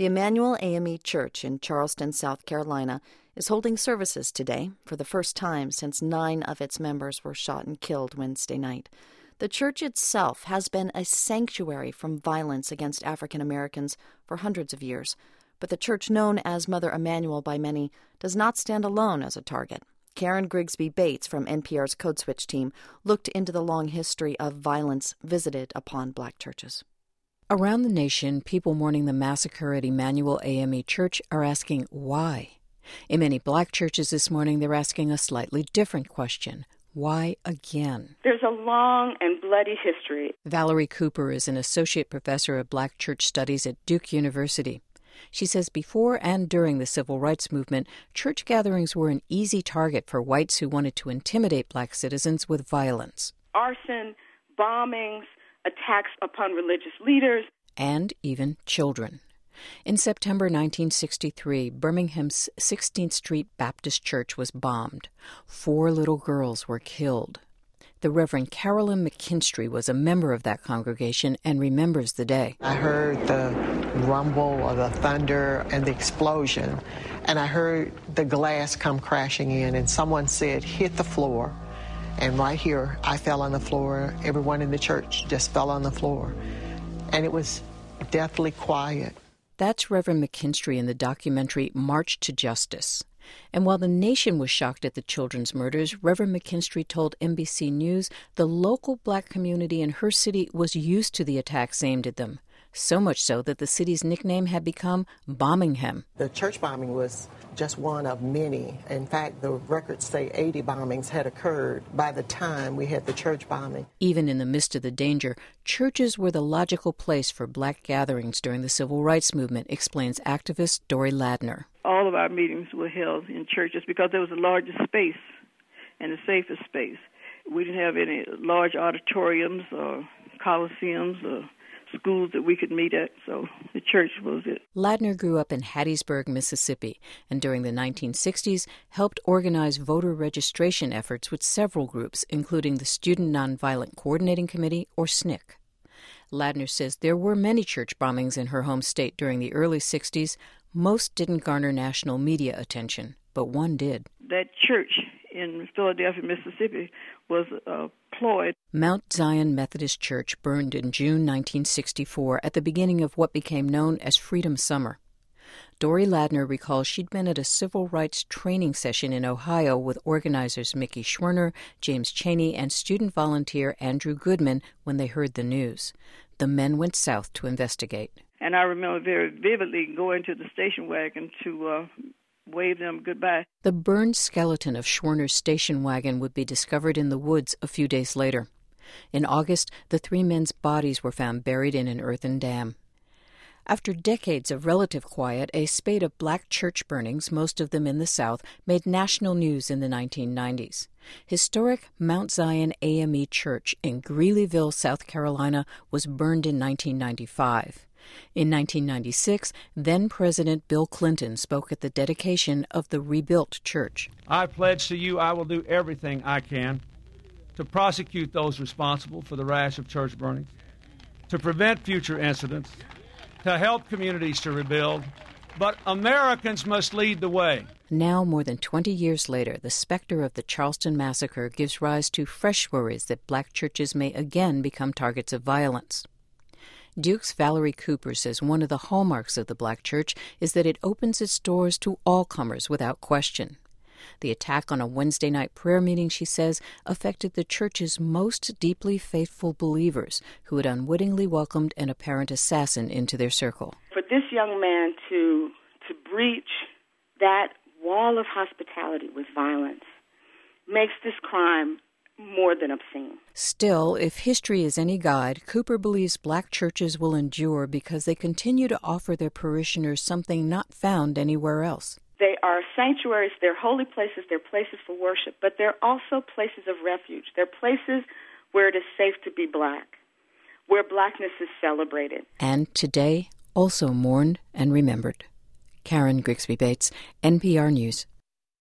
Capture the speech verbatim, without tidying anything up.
The Emmanuel A M E Church in Charleston, South Carolina, is holding services today for the first time since nine of its members were shot and killed Wednesday night. The church itself has been a sanctuary from violence against African Americans for hundreds of years, but the church known as Mother Emanuel by many does not stand alone as a target. Karen Grigsby Bates from N P R's Code Switch team looked into the long history of violence visited upon black churches. Around the nation, people mourning the massacre at Emmanuel A M E Church are asking why. In many black churches this morning, they're asking a slightly different question. Why again? There's a long and bloody history. Valerie Cooper is an associate professor of black church studies at Duke University. She says before and during the civil rights movement, church gatherings were an easy target for whites who wanted to intimidate black citizens with violence. Arson, bombings, attacks upon religious leaders. And even children. In September nineteen sixty-three, Birmingham's sixteenth Street Baptist Church was bombed. Four little girls were killed. The Reverend Carolyn McKinstry was a member of that congregation and remembers the day. I heard the rumble of the thunder and the explosion, and I heard the glass come crashing in, and someone said, "Hit the floor." And right here, I fell on the floor. Everyone in the church just fell on the floor. And it was deathly quiet. That's Reverend McKinstry in the documentary March to Justice. And while the nation was shocked at the children's murders, Reverend McKinstry told N B C News the local black community in her city was used to the attacks aimed at them, so much so that the city's nickname had become Bombingham. The church bombing was just one of many. In fact, the records say eighty bombings had occurred by the time we had the church bombing. Even in the midst of the danger, churches were the logical place for black gatherings during the civil rights movement, explains activist Dory Ladner. All of our meetings were held in churches because there was the largest space and the safest space. We didn't have any large auditoriums or coliseums or schools that we could meet at, so the church was it. Ladner grew up in Hattiesburg, Mississippi, and during the nineteen sixties helped organize voter registration efforts with several groups, including the Student Nonviolent Coordinating Committee, or S N C C. Ladner says there were many church bombings in her home state during the early sixties. Most didn't garner national media attention, but one did. That church in Philadelphia, Mississippi, was a ploy. Mount Zion Methodist Church burned in June nineteen sixty-four at the beginning of what became known as Freedom Summer. Dory Ladner recalls she'd been at a civil rights training session in Ohio with organizers Mickey Schwerner, James Chaney, and student volunteer Andrew Goodman when they heard the news. The men went south to investigate. And I remember very vividly going to the station wagon to uh, wave them goodbye. The burned skeleton of Schwerner's station wagon would be discovered in the woods a few days later. In August, the three men's bodies were found buried in an earthen dam. After decades of relative quiet, a spate of black church burnings, most of them in the South, made national news in the nineteen nineties. Historic Mount Zion A M E Church in Greeleyville, South Carolina, was burned in nineteen ninety-five. In nineteen ninety-six, then-President Bill Clinton spoke at the dedication of the rebuilt church. I pledge to you I will do everything I can to prosecute those responsible for the rash of church burnings, to prevent future incidents, to help communities to rebuild, but Americans must lead the way. Now, more than twenty years later, the specter of the Charleston massacre gives rise to fresh worries that black churches may again become targets of violence. Duke's Valerie Cooper says one of the hallmarks of the black church is that it opens its doors to all comers without question. The attack on a Wednesday night prayer meeting, she says, affected the church's most deeply faithful believers who had unwittingly welcomed an apparent assassin into their circle. For this young man to to breach that wall of hospitality with violence makes this crime more than obscene. Still, if history is any guide, Cooper believes black churches will endure because they continue to offer their parishioners something not found anywhere else. They are sanctuaries, they're holy places, they're places for worship, but they're also places of refuge. They're places where it is safe to be black, where blackness is celebrated. And today, also mourned and remembered. Karen Grigsby Bates, N P R News.